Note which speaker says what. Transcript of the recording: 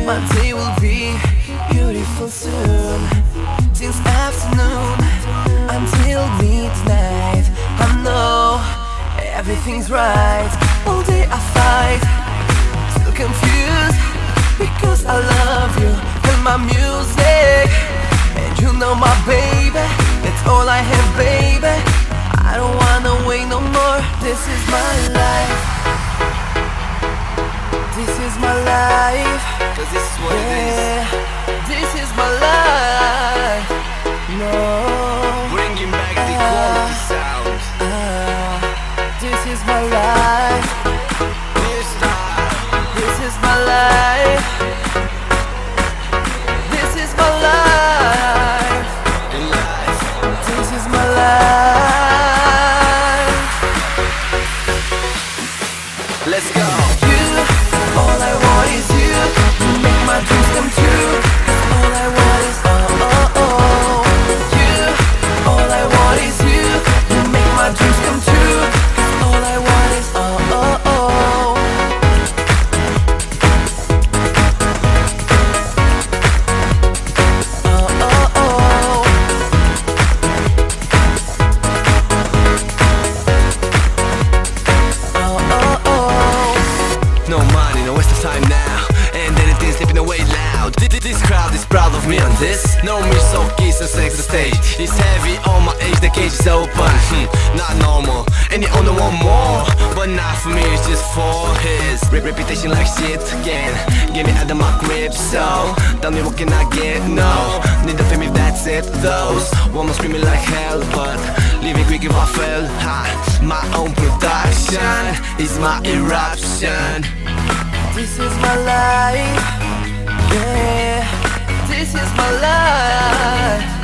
Speaker 1: My day will be beautiful soon. Since afternoon until midnight, I know everything's right. All day I fight, still confused, because I love you and my music. And you know my baby, that's all I have, baby. I don't wanna wait no more. This is my life. This is my life. 'Cause this is what it is. This is my life. No,
Speaker 2: Bringing back the quality sound.
Speaker 1: This is my life.
Speaker 2: This time.
Speaker 1: This is my life. This is my life.
Speaker 2: In life.
Speaker 1: This is my life.
Speaker 2: Let's go.
Speaker 1: You, all I want is you to make my dreams come true. All I want is you. All I want is you to make my dreams come true. All I want is
Speaker 2: No money, no waste of time now. And anything slipping away loud. This crowd is proud of me on this. No me so kiss and sex the stage. It's heavy on my age, the cage is open. Not normal, and you only want more. But not for me, it's just for his reputation like shit again. Get me out of my grip, so tell me what can I get? No, need the fame if that's it. Those women screaming like hell, but living quick if I fail. My own production is my eruption.
Speaker 1: this is my life. Yeah, this is my life.